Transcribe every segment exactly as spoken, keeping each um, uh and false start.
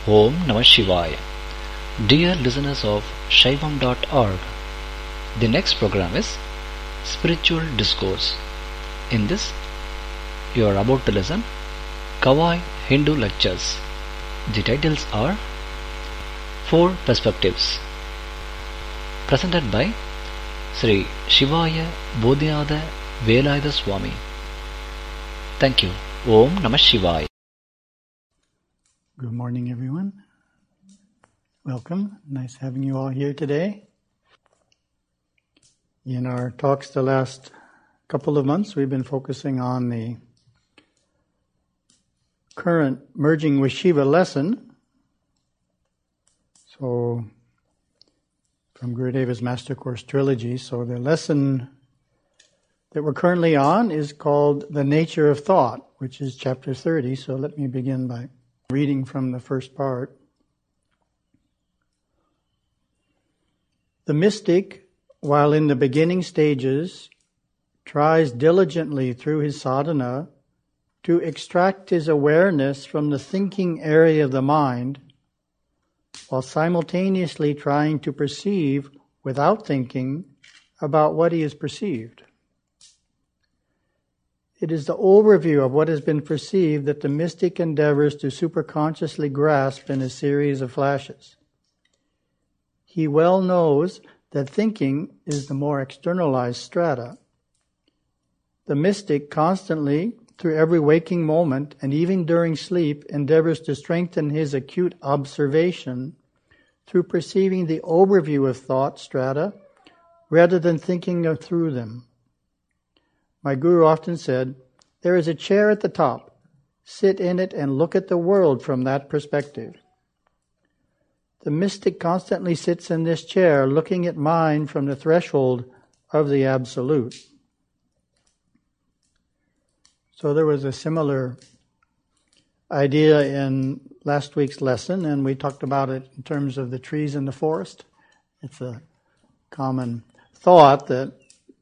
Om Namah Shivaya. Dear listeners of Shaivam dot org, the next program is Spiritual Discourse. In this, you are about to listen Kawai Hindu Lectures. The titles are Four Perspectives, presented by Sri Shivaya Bodhinada Velayatha Swami. Thank you. Om Namah Shivaya. Good morning, everyone. Welcome. Nice having you all here today. In our talks the last couple of months, we've been focusing on the current Merging with Shiva lesson. So, from Gurudeva's Master Course Trilogy. So the lesson that we're currently on is called The Nature of Thought, which is chapter thirty. So let me begin by reading from the first part. The mystic, while in the beginning stages, tries diligently through his sadhana to extract his awareness from the thinking area of the mind, while simultaneously trying to perceive without thinking about what he has perceived. It is the overview of what has been perceived that the mystic endeavors to superconsciously grasp in a series of flashes. He well knows that thinking is the more externalized strata. The mystic constantly, through every waking moment and even during sleep, endeavors to strengthen his acute observation through perceiving the overview of thought strata rather than thinking through them. My guru often said, "There is a chair at the top. Sit in it and look at the world from that perspective." The mystic constantly sits in this chair looking at mind from the threshold of the Absolute. So there was a similar idea in last week's lesson, and we talked about it in terms of the trees in the forest. It's a common thought that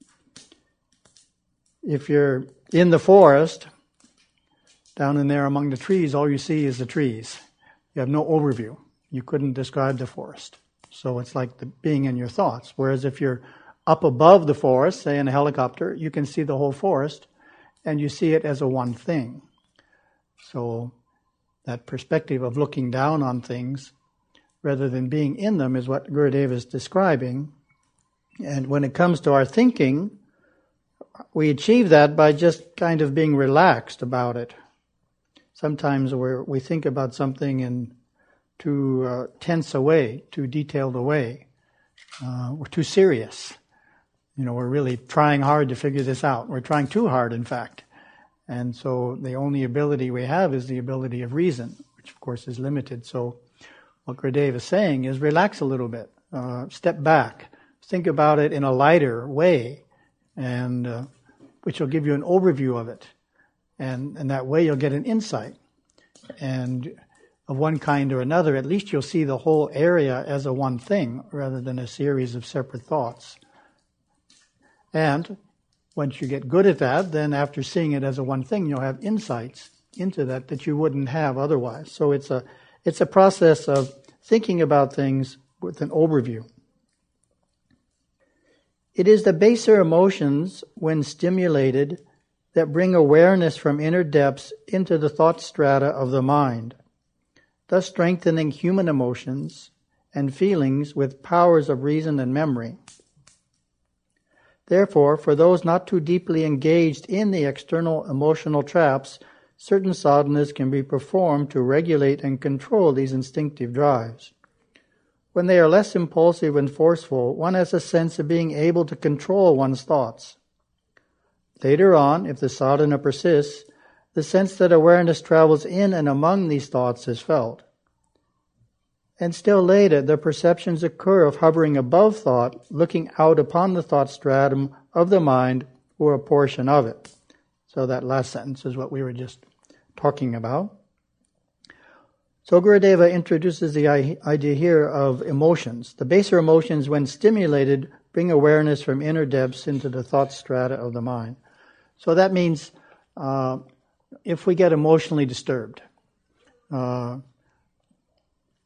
if you're in the forest, down in there among the trees, all you see is the trees. You have no overview. You couldn't describe the forest. So it's like the, being in your thoughts. Whereas if you're up above the forest, say in a helicopter, you can see the whole forest, and you see it as a one thing. So that perspective of looking down on things rather than being in them is what Gurudeva is describing. And when it comes to our thinking, we achieve that by just kind of being relaxed about it. Sometimes we we think about something in too uh, tense a way, too detailed a way. Uh, we're too serious. You know, we're really trying hard to figure this out. We're trying too hard, in fact. And so the only ability we have is the ability of reason, which of course is limited. So what Gurudeva is saying is relax a little bit, uh, step back, think about it in a lighter way, and uh, which will give you an overview of it. And, and that way you'll get an insight. And of one kind or another, at least you'll see the whole area as a one thing rather than a series of separate thoughts. And once you get good at that, then after seeing it as a one thing, you'll have insights into that that you wouldn't have otherwise. So it's a it's a process of thinking about things with an overview. It is the baser emotions, when stimulated, that bring awareness from inner depths into the thought strata of the mind, thus strengthening human emotions and feelings with powers of reason and memory. Therefore, for those not too deeply engaged in the external emotional traps, certain sadhanas can be performed to regulate and control these instinctive drives. When they are less impulsive and forceful, one has a sense of being able to control one's thoughts. Later on, if the sadhana persists, the sense that awareness travels in and among these thoughts is felt. And still later, the perceptions occur of hovering above thought, looking out upon the thought stratum of the mind or a portion of it. So that last sentence is what we were just talking about. So Gurudeva introduces the idea here of emotions. The baser emotions, when stimulated, bring awareness from inner depths into the thought strata of the mind. So that means uh, if we get emotionally disturbed, uh,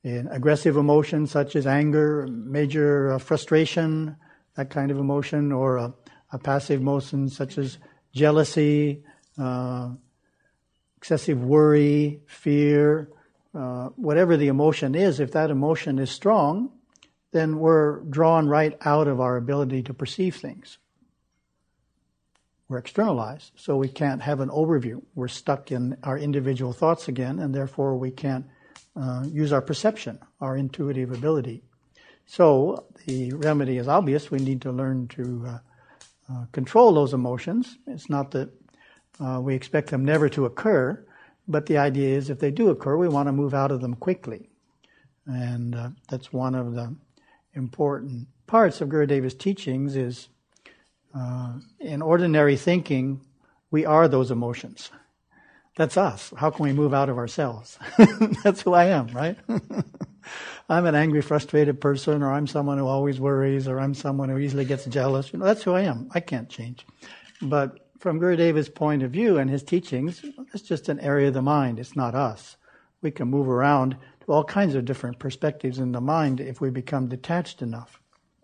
in aggressive emotions such as anger, major uh, frustration, that kind of emotion, or a, a passive emotion such as jealousy, uh, excessive worry, fear, uh, whatever the emotion is, if that emotion is strong, then we're drawn right out of our ability to perceive things. We're externalized, so we can't have an overview. We're stuck in our individual thoughts again, and therefore we can't uh, use our perception, our intuitive ability. So the remedy is obvious. We need to learn to uh, uh, control those emotions. It's not that uh, we expect them never to occur, but the idea is if they do occur, we want to move out of them quickly. And uh, that's one of the important parts of Gurudeva's teachings is uh, in ordinary thinking, we are those emotions. That's us. How can we move out of ourselves? That's who I am, right? I'm an angry, frustrated person, or I'm someone who always worries, or I'm someone who easily gets jealous. You know, that's who I am. I can't change. But from Gurudeva's point of view and his teachings, it's just an area of the mind. It's not us. We can move around to all kinds of different perspectives in the mind if we become detached enough.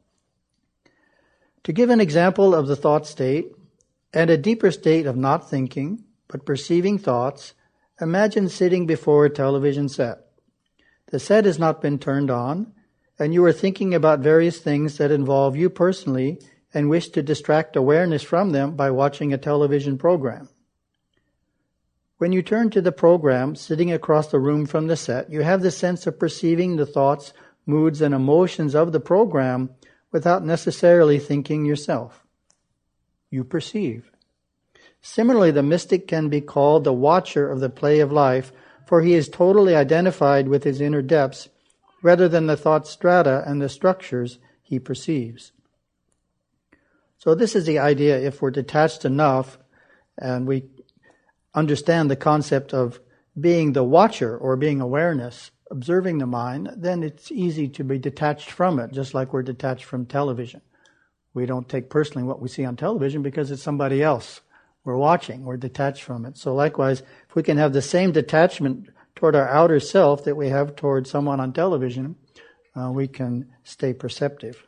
To give an example of the thought state and a deeper state of not thinking, but perceiving thoughts, imagine sitting before a television set. The set has not been turned on, and you are thinking about various things that involve you personally and wish to distract awareness from them by watching a television program. When you turn to the program, sitting across the room from the set, you have the sense of perceiving the thoughts, moods, and emotions of the program without necessarily thinking yourself. You perceive. Similarly, the mystic can be called the watcher of the play of life, for he is totally identified with his inner depths rather than the thought strata and the structures he perceives. So this is the idea. If we're detached enough and we understand the concept of being the watcher or being awareness, observing the mind, then it's easy to be detached from it, just like we're detached from television. We don't take personally what we see on television because it's somebody else we're watching. We're detached from it. So likewise, if we can have the same detachment toward our outer self that we have toward someone on television, uh, we can stay perceptive.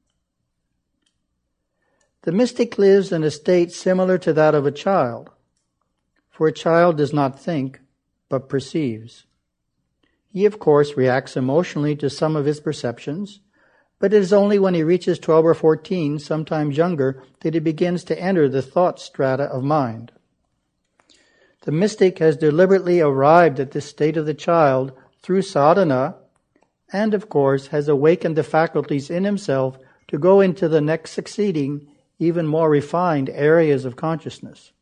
The mystic lives in a state similar to that of a child, for a child does not think, but perceives. He, of course, reacts emotionally to some of his perceptions, but it is only when he reaches twelve or fourteen, sometimes younger, that he begins to enter the thought strata of mind. The mystic has deliberately arrived at this state of the child through sadhana, and, of course, has awakened the faculties in himself to go into the next succeeding, even more refined areas of consciousness.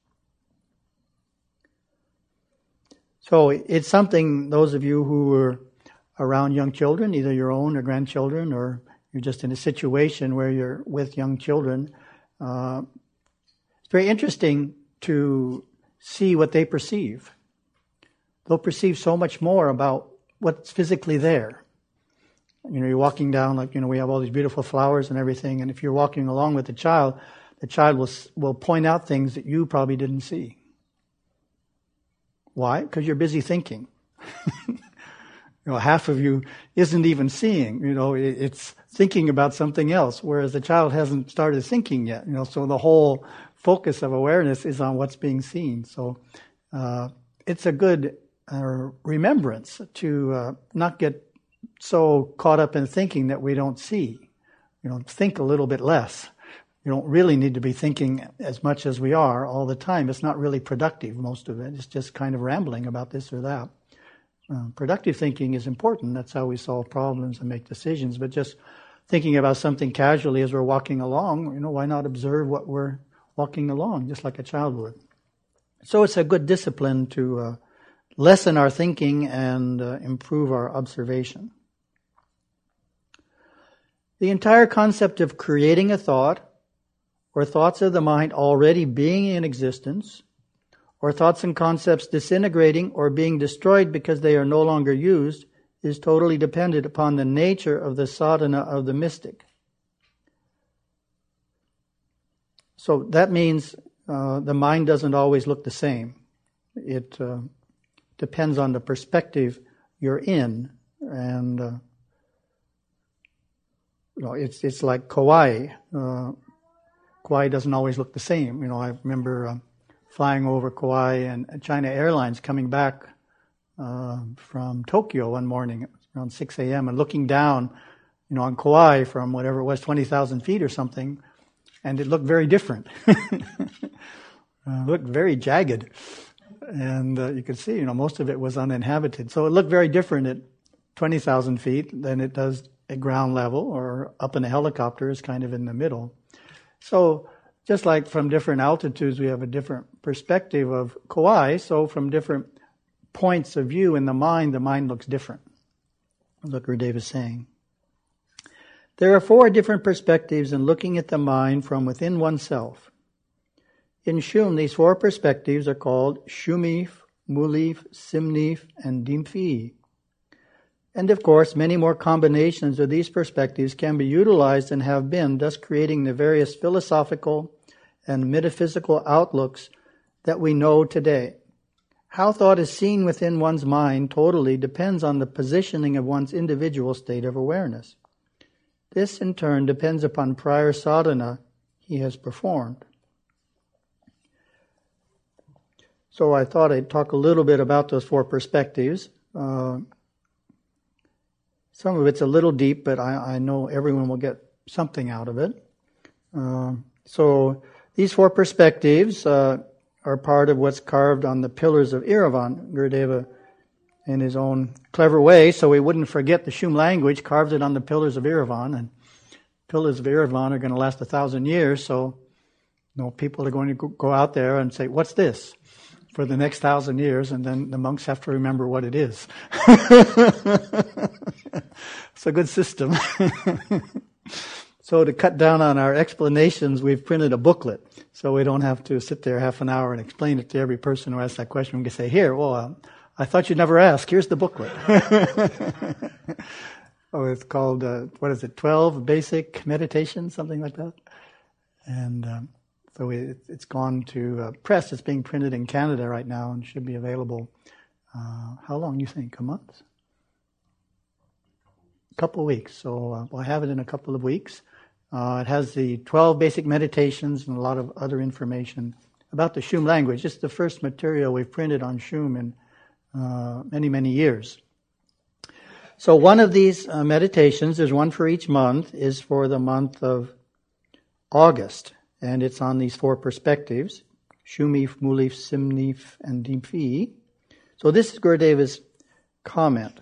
So it's something, those of you who are around young children, either your own or grandchildren, or you're just in a situation where you're with young children, uh, it's very interesting to see what they perceive. They'll perceive so much more about what's physically there. You know, you're walking down, like, you know, we have all these beautiful flowers and everything, and if you're walking along with the child, the child will will point out things that you probably didn't see. Why? Because you're busy thinking. You know, half of you isn't even seeing. You know, it, it's thinking about something else, whereas the child hasn't started thinking yet. You know, so the whole focus of awareness is on what's being seen. So uh, it's a good uh, remembrance to uh, not get so caught up in thinking that we don't see. You know, think a little bit less. You don't really need to be thinking as much as we are all the time. It's not really productive, most of it. It's just kind of rambling about this or that. Uh, productive thinking is important. That's how we solve problems and make decisions. But just thinking about something casually as we're walking along, you know, why not observe what we're walking along, just like a child would? So it's a good discipline to uh, lessen our thinking and uh, improve our observation. The entire concept of creating a thought, or thoughts of the mind already being in existence, or thoughts and concepts disintegrating or being destroyed because they are no longer used, is totally dependent upon the nature of the sadhana of the mystic. So that means uh, the mind doesn't always look the same. It uh, depends on the perspective you're in and uh, you know, it's it's like Kauai. Uh, Kauai doesn't always look the same. You know, I remember uh, flying over Kauai and China Airlines coming back uh, from Tokyo one morning around six a.m. and looking down, you know, on Kauai from whatever it was, twenty thousand feet or something, and it looked very different. uh, looked very jagged. And uh, you could see, you know, most of it was uninhabited. So it looked very different at twenty thousand feet than it does at ground level, or up in a helicopter is kind of in the middle. So just like from different altitudes we have a different perspective of Kauai, so from different points of view in the mind, the mind looks different. Look what Dave is saying. There are four different perspectives in looking at the mind from within oneself. In Shum, these four perspectives are called Shumif, Mulif, Simnif, and Dimfi. And of course, many more combinations of these perspectives can be utilized and have been, thus creating the various philosophical and metaphysical outlooks that we know today. How thought is seen within one's mind totally depends on the positioning of one's individual state of awareness. This, in turn, depends upon prior sadhana he has performed. So I thought I'd talk a little bit about those four perspectives. Uh, some of it's a little deep, but I, I know everyone will get something out of it. Uh, so these four perspectives uh, are part of what's carved on the pillars of Erevan. Gurudeva, in his own clever way, so we wouldn't forget the Shum language, carved it on the pillars of Erevan. And pillars of Erevan are going to last a thousand years, so you know, people are going to go out there and say, "What's this?" for the next thousand years, and then the monks have to remember what it is. It's a good system. So to cut down on our explanations, we've printed a booklet, so we don't have to sit there half an hour and explain it to every person who asks that question. We can say, "Here, well, uh, I thought you'd never ask. Here's the booklet." Oh, it's called, uh, what is it, twelve Basic Meditations, something like that. And um, so we, it's gone to uh, press. It's being printed in Canada right now and should be available, uh, how long you think, a month? A couple of weeks. So uh, we'll have it in a couple of weeks. Uh, it has the twelve basic meditations and a lot of other information about the Shum language. It's the first material we've printed on Shum in uh, many, many years. So one of these uh, meditations, there's one for each month, is for the month of August. And it's on these four perspectives, Shumif, Mulif, Simnif, and Dimfi. So this is Gurudeva's comment.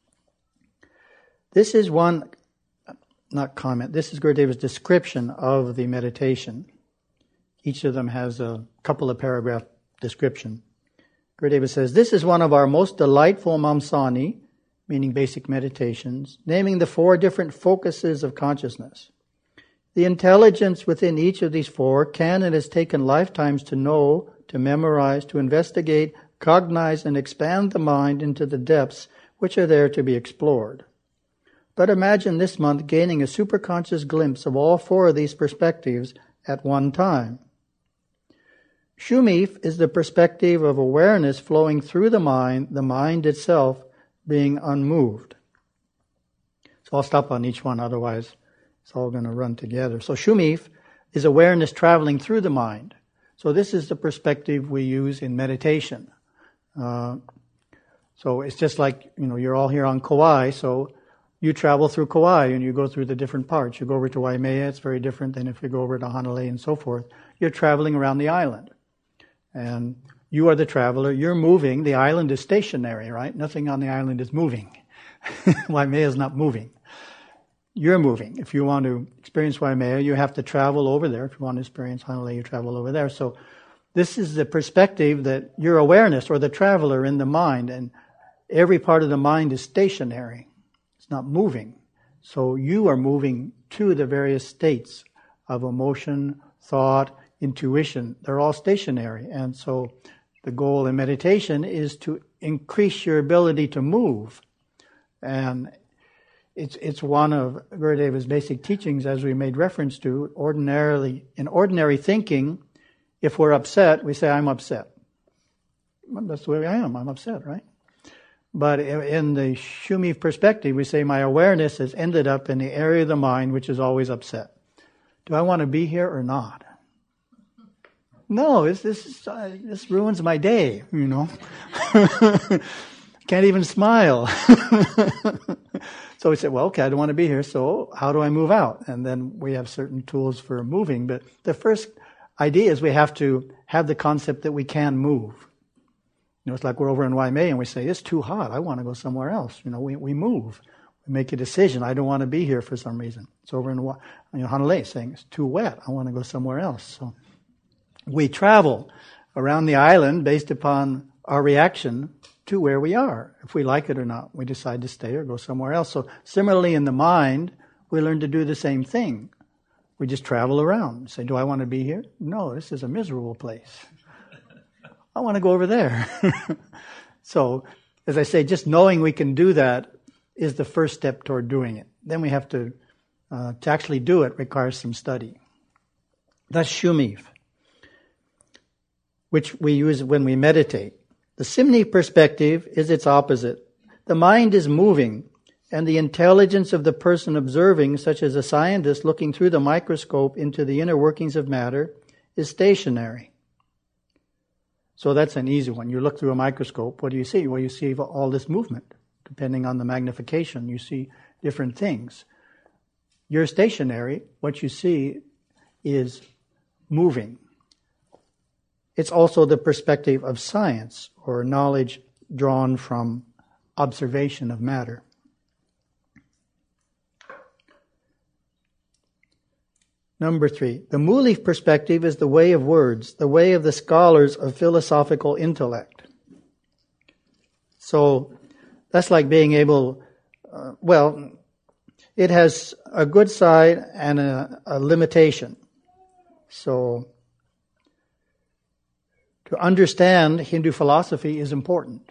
This is one, not comment, this is Gurudeva's description of the meditation. Each of them has a couple of paragraph description. Gurudeva says, "This is one of our most delightful mamsani," meaning basic meditations, naming the four different focuses of consciousness. The intelligence within each of these four can and has taken lifetimes to know, to memorize, to investigate, cognize, and expand the mind into the depths which are there to be explored. But imagine this month gaining a superconscious glimpse of all four of these perspectives at one time. Shumif is the perspective of awareness flowing through the mind, the mind itself being unmoved. So I'll stop on each one, otherwise it's all going to run together. So Shumif is awareness traveling through the mind. So this is the perspective we use in meditation. Uh, so it's just like, you know, you're all here on Kauai, so you travel through Kauai and you go through the different parts. You go over to Waimea, it's very different than if you go over to Hanalei and so forth. You're traveling around the island. And you are the traveler, you're moving, the island is stationary, right? Nothing on the island is moving. Waimea is not moving. You're moving. If you want to experience Waimea, you have to travel over there. If you want to experience Hanalei, you travel over there. So this is the perspective that your awareness, or the traveler in the mind, and every part of the mind is stationary. It's not moving. So you are moving to the various states of emotion, thought, intuition. They're all stationary. And so the goal in meditation is to increase your ability to move. And it's it's one of Gurudeva's basic teachings, as we made reference to. Ordinarily, in ordinary thinking, if we're upset, we say, "I'm upset." Well, that's the way I am. I'm upset, right? But in the Shumif perspective, we say my awareness has ended up in the area of the mind which is always upset. Do I want to be here or not? No, this this, uh, this ruins my day, you know. Can't even smile. So we said, well, okay, I don't want to be here, so how do I move out? And then we have certain tools for moving. But the first idea is we have to have the concept that we can move. You know, it's like we're over in Waimea and we say, it's too hot, I want to go somewhere else. You know, we, we move. We make a decision, I don't want to be here for some reason. It's over in you know, Hanalei saying, it's too wet, I want to go somewhere else. So we travel around the island based upon our reaction to where we are. If we like it or not, we decide to stay or go somewhere else. So similarly in the mind, we learn to do the same thing. We just travel around. Say, do I want to be here? No, this is a miserable place. I want to go over there. So, as I say, just knowing we can do that is the first step toward doing it. Then we have to, uh, to actually do it requires some study. That's Shumif, which we use when we meditate. The Simni perspective is its opposite. The mind is moving, and the intelligence of the person observing, such as a scientist looking through the microscope into the inner workings of matter, is stationary. So that's an easy one. You look through a microscope, what do you see? Well, you see all this movement. Depending on the magnification, you see different things. You're stationary. What you see is moving. It's also the perspective of science, or knowledge drawn from observation of matter. Number three, the Mulif perspective is the way of words, the way of the scholars of philosophical intellect. So that's like being able, uh, well, it has a good side and a, a limitation. So to understand Hindu philosophy is important.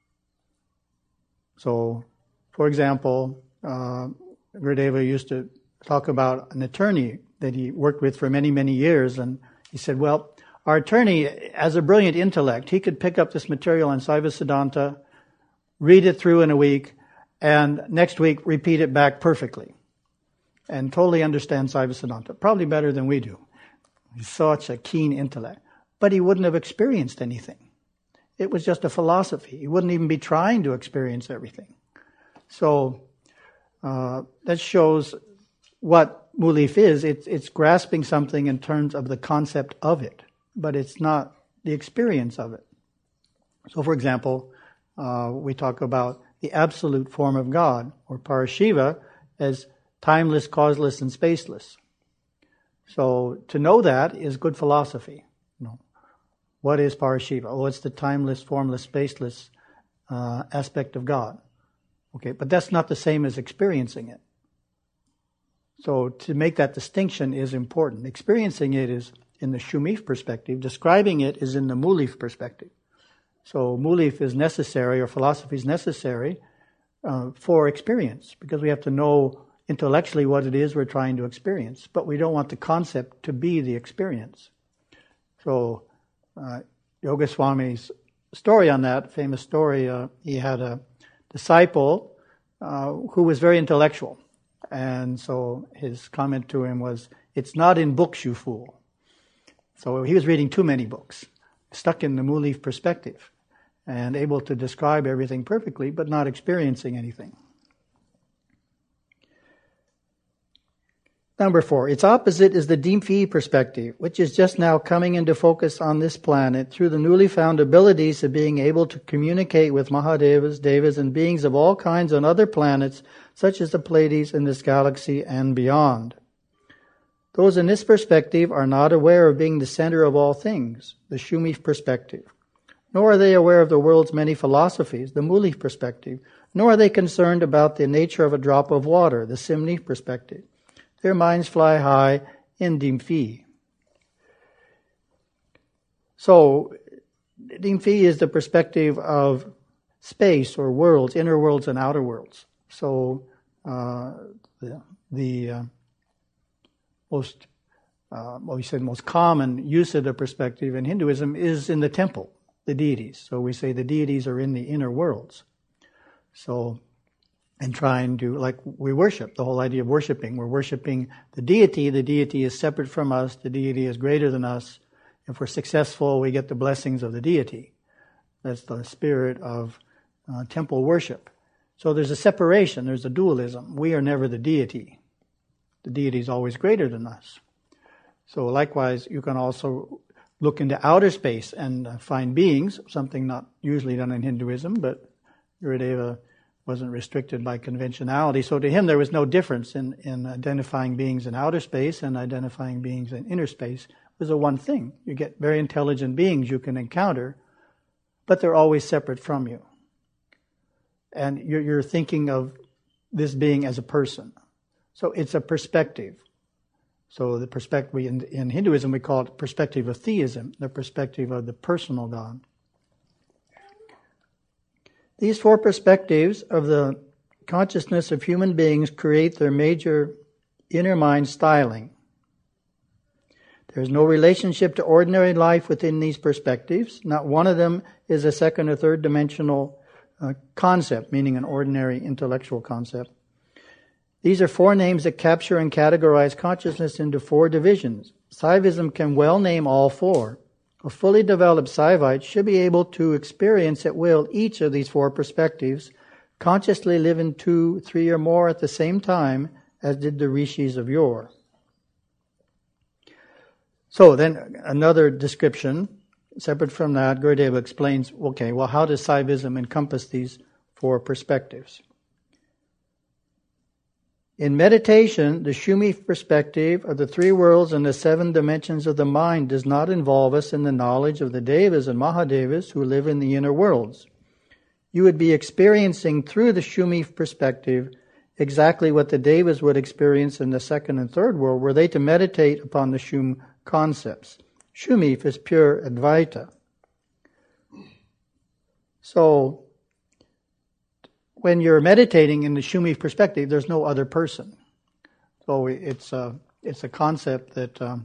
So, for example, uh, Gurudeva used to talk about an attorney that he worked with for many, many years, and he said, well, our attorney has a brilliant intellect. He could pick up this material on Saiva Siddhanta, read it through in a week, and next week repeat it back perfectly, and totally understand Saiva Siddhanta, probably better than we do. He's such a keen intellect. But he wouldn't have experienced anything. It was just a philosophy. He wouldn't even be trying to experience everything. So uh, that shows what Mulif is. It's, it's grasping something in terms of the concept of it, but it's not the experience of it. So, for example, uh, we talk about the absolute form of God, or Parashiva, as timeless, causeless, and spaceless. So to know that is good philosophy. You know, what is Parashiva? Oh, it's the timeless, formless, spaceless uh, aspect of God. Okay, but that's not the same as experiencing it. So to make that distinction is important. Experiencing it is in the Shumif perspective. Describing it is in the Mulif perspective. So Mulif is necessary, or philosophy is necessary uh, for experience, because we have to know intellectually what it is we're trying to experience, but we don't want the concept to be the experience. So uh, Yoga Swami's story on that, famous story, uh, he had a disciple uh, who was very intellectual. And so his comment to him was, it's not in books, you fool. So he was reading too many books, stuck in the Mulif perspective, and able to describe everything perfectly, but not experiencing anything. Number four, its opposite is the Dimfi perspective, which is just now coming into focus on this planet through the newly found abilities of being able to communicate with Mahadevas, Devas, and beings of all kinds on other planets, such as the Pleiades in this galaxy and beyond. Those in this perspective are not aware of being the center of all things, the Shumif perspective. Nor are they aware of the world's many philosophies, the Mulif perspective. Nor are they concerned about the nature of a drop of water, the Simni perspective. Their minds fly high in Dimfi. So, Dimfi is the perspective of space or worlds, inner worlds and outer worlds. So, uh, the, the uh, most, uh, well, we said most common use of the perspective in Hinduism is in the temple, the deities. So we say the deities are in the inner worlds. So, and trying to, like we worship, the whole idea of worshiping. We're worshiping the deity. The deity is separate from us. The deity is greater than us. If we're successful, we get the blessings of the deity. That's the spirit of uh, temple worship. So there's a separation. There's a dualism. We are never the deity. The deity is always greater than us. So likewise, you can also look into outer space and uh, find beings, something not usually done in Hinduism, but Gurudeva wasn't restricted by conventionality. So to him, there was no difference in, in identifying beings in outer space and identifying beings in inner space. It was a one thing. You get very intelligent beings you can encounter, but they're always separate from you. And you're, you're thinking of this being as a person. So it's a perspective. So the perspective, we, in, in Hinduism, we call it perspective of theism, the perspective of the personal God. These four perspectives of the consciousness of human beings create their major inner mind styling. There is no relationship to ordinary life within these perspectives. Not one of them is a second or third dimensional uh, concept, meaning an ordinary intellectual concept. These are four names that capture and categorize consciousness into four divisions. Saivism can well name all four. A fully developed Saivite should be able to experience at will each of these four perspectives, consciously live in two, three, or more at the same time, as did the rishis of yore. So then another description, separate from that, Gurudeva explains, okay, well, how does Saivism encompass these four perspectives? In meditation, the Shumi perspective of the three worlds and the seven dimensions of the mind does not involve us in the knowledge of the Devas and Mahadevas who live in the inner worlds. You would be experiencing through the Shumi perspective exactly what the Devas would experience in the second and third world, were they to meditate upon the Shum concepts. Shumi is pure Advaita. So, when you're meditating in the Shumi perspective, there's no other person. So it's a, it's a concept that um,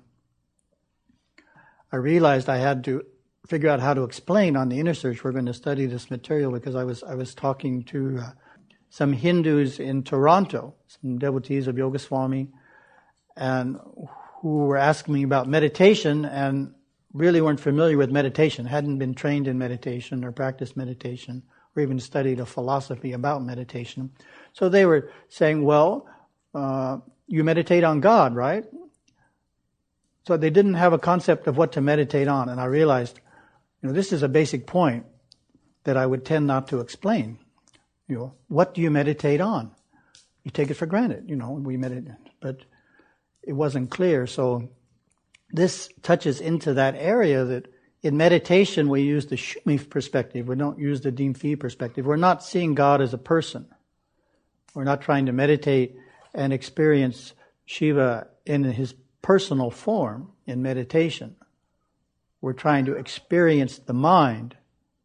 I realized I had to figure out how to explain on the Inner Search. We're going to study this material because I was I was talking to uh, some Hindus in Toronto, some devotees of Yoga Swami, and who were asking me about meditation and really weren't familiar with meditation, hadn't been trained in meditation or practiced meditation, or even studied a philosophy about meditation. So they were saying, well, uh, you meditate on God, right? So they didn't have a concept of what to meditate on. And I realized, you know, this is a basic point that I would tend not to explain. You know, what do you meditate on? You take it for granted, you know, we meditate. But it wasn't clear. So this touches into that area that in meditation, we use the Shumi perspective. We don't use the Dimfi perspective. We're not seeing God as a person. We're not trying to meditate and experience Shiva in his personal form in meditation. We're trying to experience the mind.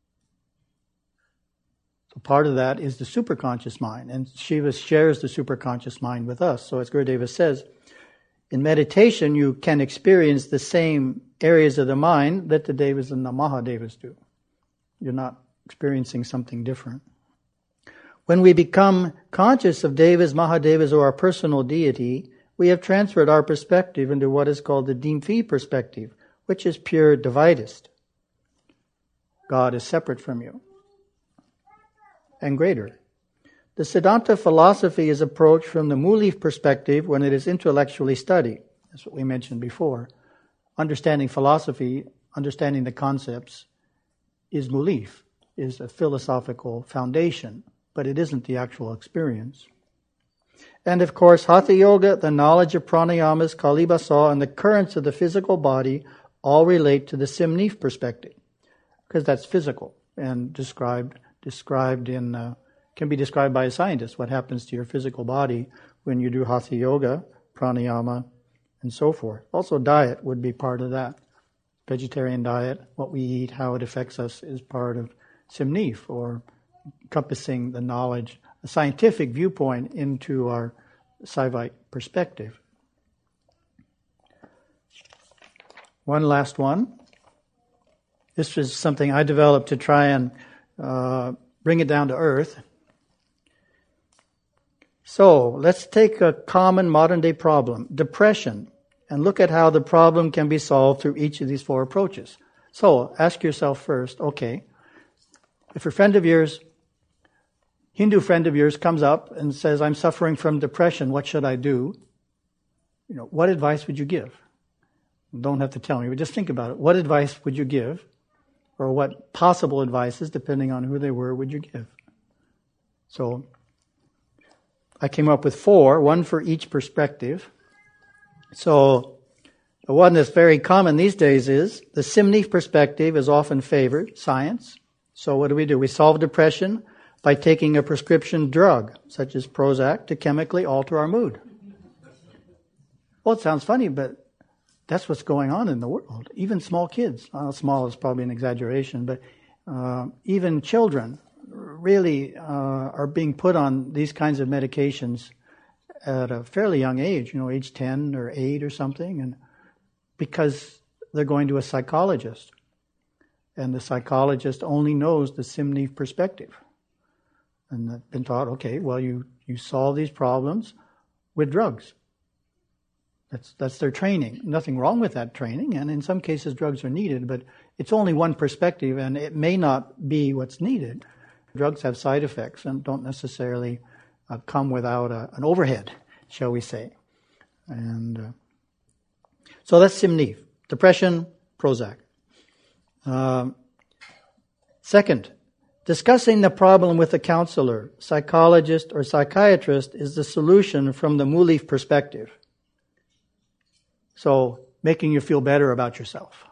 So part of that is the superconscious mind. And Shiva shares the superconscious mind with us. So as Gurudeva says, in meditation, you can experience the same areas of the mind that the Devas and the Mahadevas do. You're not experiencing something different. When we become conscious of Devas, Mahadevas, or our personal deity, we have transferred our perspective into what is called the Dimfi perspective, which is pure Dvaitist. God is separate from you and greater. The Siddhanta philosophy is approached from the Muli perspective when it is intellectually studied. That's what we mentioned before. Understanding philosophy, understanding the concepts, is mulif, is a philosophical foundation, but it isn't the actual experience. And of course, Hatha Yoga, the knowledge of pranayamas, kalibasa, and the currents of the physical body all relate to the Simnif perspective, because that's physical and described described in uh, can be described by a scientist. What happens to your physical body when you do Hatha Yoga, pranayama, and so forth. Also, diet would be part of that. Vegetarian diet, what we eat, how it affects us, is part of Simnif, or encompassing the knowledge, a scientific viewpoint into our Saivite perspective. One last one. This was something I developed to try and uh, bring it down to earth. So let's take a common modern day problem, depression, and look at how the problem can be solved through each of these four approaches. So ask yourself first, okay, if a friend of yours, Hindu friend of yours comes up and says, I'm suffering from depression, what should I do? You know, what advice would you give? You don't have to tell me, but just think about it. What advice would you give? Or what possible advices, depending on who they were, would you give? So I came up with four, one for each perspective. So the one that's very common these days is the Simnev perspective is often favored, science. So what do we do? We solve depression by taking a prescription drug, such as Prozac, to chemically alter our mood. Well, it sounds funny, but that's what's going on in the world. Even small kids, well, small is probably an exaggeration, but uh, even children really uh, are being put on these kinds of medications at a fairly young age, you know, age ten or eight or something, and because they're going to a psychologist. And the psychologist only knows the Simnev perspective. And they've been taught, okay, well, you, you solve these problems with drugs. That's that's their training. Nothing wrong with that training, and in some cases drugs are needed, but it's only one perspective, and it may not be what's needed. Drugs have side effects and don't necessarily uh, come without a, an overhead, shall we say. And uh, so that's Simnev. Depression, Prozac. Um, second, discussing the problem with a counselor, psychologist, or psychiatrist is the solution from the Muleef perspective. So, making you feel better about yourself.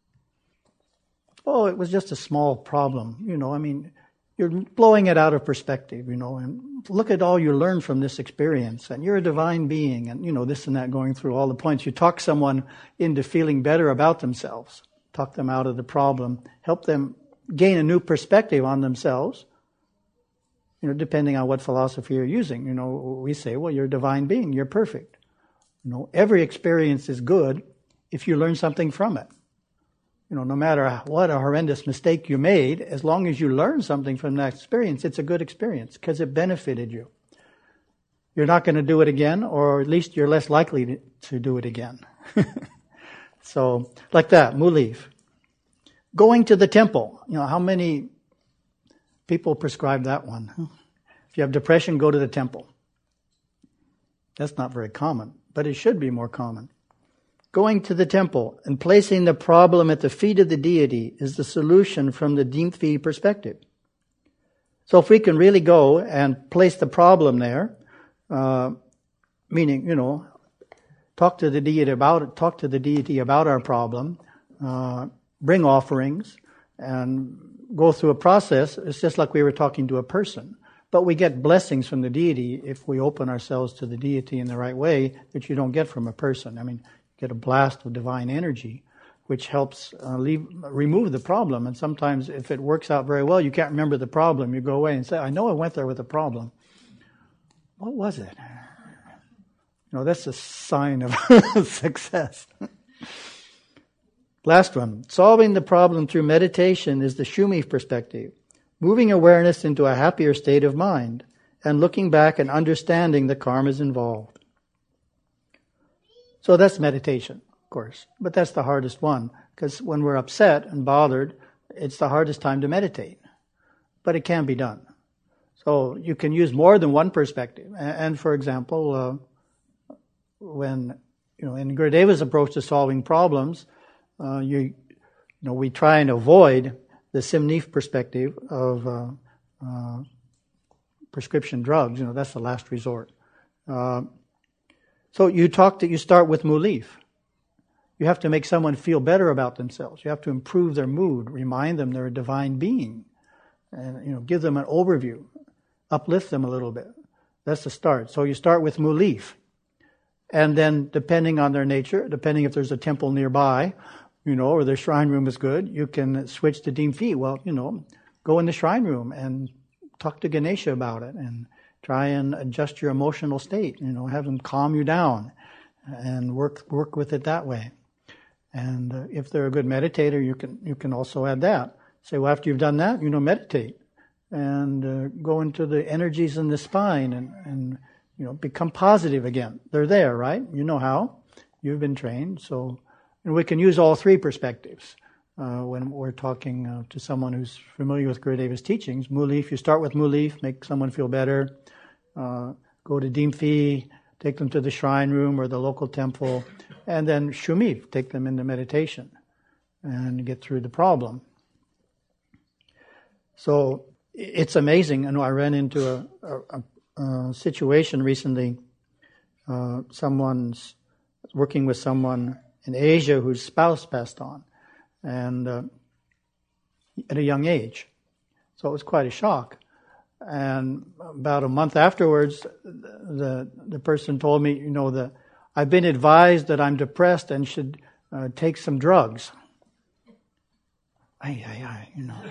Oh, it was just a small problem, you know, I mean, you're blowing it out of perspective, you know, and look at all you learned from this experience, and you're a divine being, and, you know, this and that, going through all the points. You talk someone into feeling better about themselves, talk them out of the problem, help them gain a new perspective on themselves, you know, depending on what philosophy you're using. You know, we say, well, you're a divine being, you're perfect. You know, every experience is good if you learn something from it. You know, no matter what a horrendous mistake you made, as long as you learn something from that experience, it's a good experience because it benefited you. You're not going to do it again, or at least you're less likely to, to do it again. So, like that, Muleef. Going to the temple. You know, how many people prescribe that one? If you have depression, go to the temple. That's not very common, but it should be more common. Going to the temple and placing the problem at the feet of the deity is the solution from the Dimtvi perspective. So if we can really go and place the problem there, uh, meaning, you know, talk to the deity about it, talk to the deity about our problem, uh, bring offerings, and go through a process. It's just like we were talking to a person. But we get blessings from the deity if we open ourselves to the deity in the right way that you don't get from a person. I mean, you get a blast of divine energy, which helps uh, leave, remove the problem. And sometimes if it works out very well, you can't remember the problem. You go away and say, I know I went there with a problem. What was it? You know, that's a sign of success. Last one. Solving the problem through meditation is the Shumeef perspective. Moving awareness into a happier state of mind and looking back and understanding the karmas involved. So that's meditation, of course. But that's the hardest one, because when we're upset and bothered, it's the hardest time to meditate. But it can be done. So you can use more than one perspective. And for example, uh, when, you know, in Gurudeva's approach to solving problems, uh, you, you know, we try and avoid the Simneef perspective of uh, uh, prescription drugs. You know, that's the last resort. Uh, so you talk to, you start with Muleef. You have to make someone feel better about themselves. You have to improve their mood, remind them they're a divine being, and, you know, give them an overview, uplift them a little bit. That's the start. So you start with Muleef. And then, depending on their nature, depending if there's a temple nearby, you know, or the shrine room is good, you can switch to Dimtvi. Well, you know, go in the shrine room and talk to Ganesha about it and try and adjust your emotional state, you know, have him calm you down and work work with it that way. And uh, if they're a good meditator, you can you can also add that. Say, well, after you've done that, you know, meditate and uh, go into the energies in the spine and, and you know, become positive again. They're there, right? You know how. You've been trained. So and we can use all three perspectives uh, when we're talking uh, to someone who's familiar with Gurudeva's teachings. Mulif, you start with Mulif, make someone feel better. Uh, go to Dimfi, take them to the shrine room or the local temple. And then Shumif, take them into meditation and get through the problem. So it's amazing. I know I ran into a, a, a situation recently. Uh, someone's working with someone in Asia whose spouse passed on, and uh, at a young age. So it was quite a shock. And about a month afterwards, the the person told me, you know, the I've been advised that I'm depressed and should uh, take some drugs. Ay, ay, ay, you know.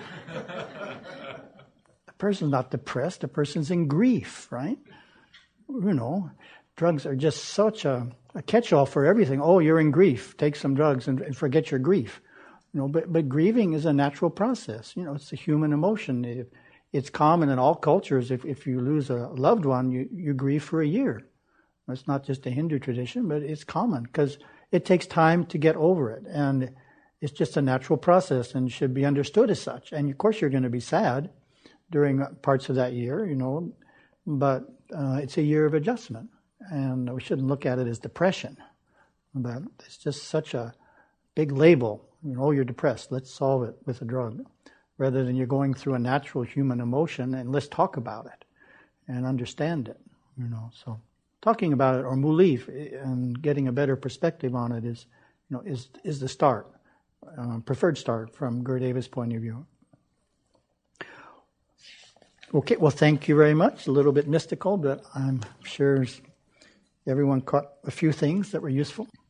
The person's not depressed, the person's in grief, right? You know, drugs are just such a, a catch-all for everything. Oh, you're in grief, take some drugs and, and forget your grief. You know, but, but grieving is a natural process. You know, it's a human emotion. It, it's common in all cultures. If, if you lose a loved one, you, you grieve for a year. It's not just a Hindu tradition, but it's common because it takes time to get over it. And it's just a natural process and should be understood as such. And of course you're going to be sad during parts of that year, you know, but uh, it's a year of adjustment. And we shouldn't look at it as depression. But it's just such a big label. You know, oh, you're depressed, let's solve it with a drug. Rather than you're going through a natural human emotion and let's talk about it and understand it, you know. So talking about it, or mulif, and getting a better perspective on it is, you know, is is the start. Uh, preferred start from Gurudeva's point of view. Okay, well, thank you very much. A little bit mystical, but I'm sure everyone caught a few things that were useful.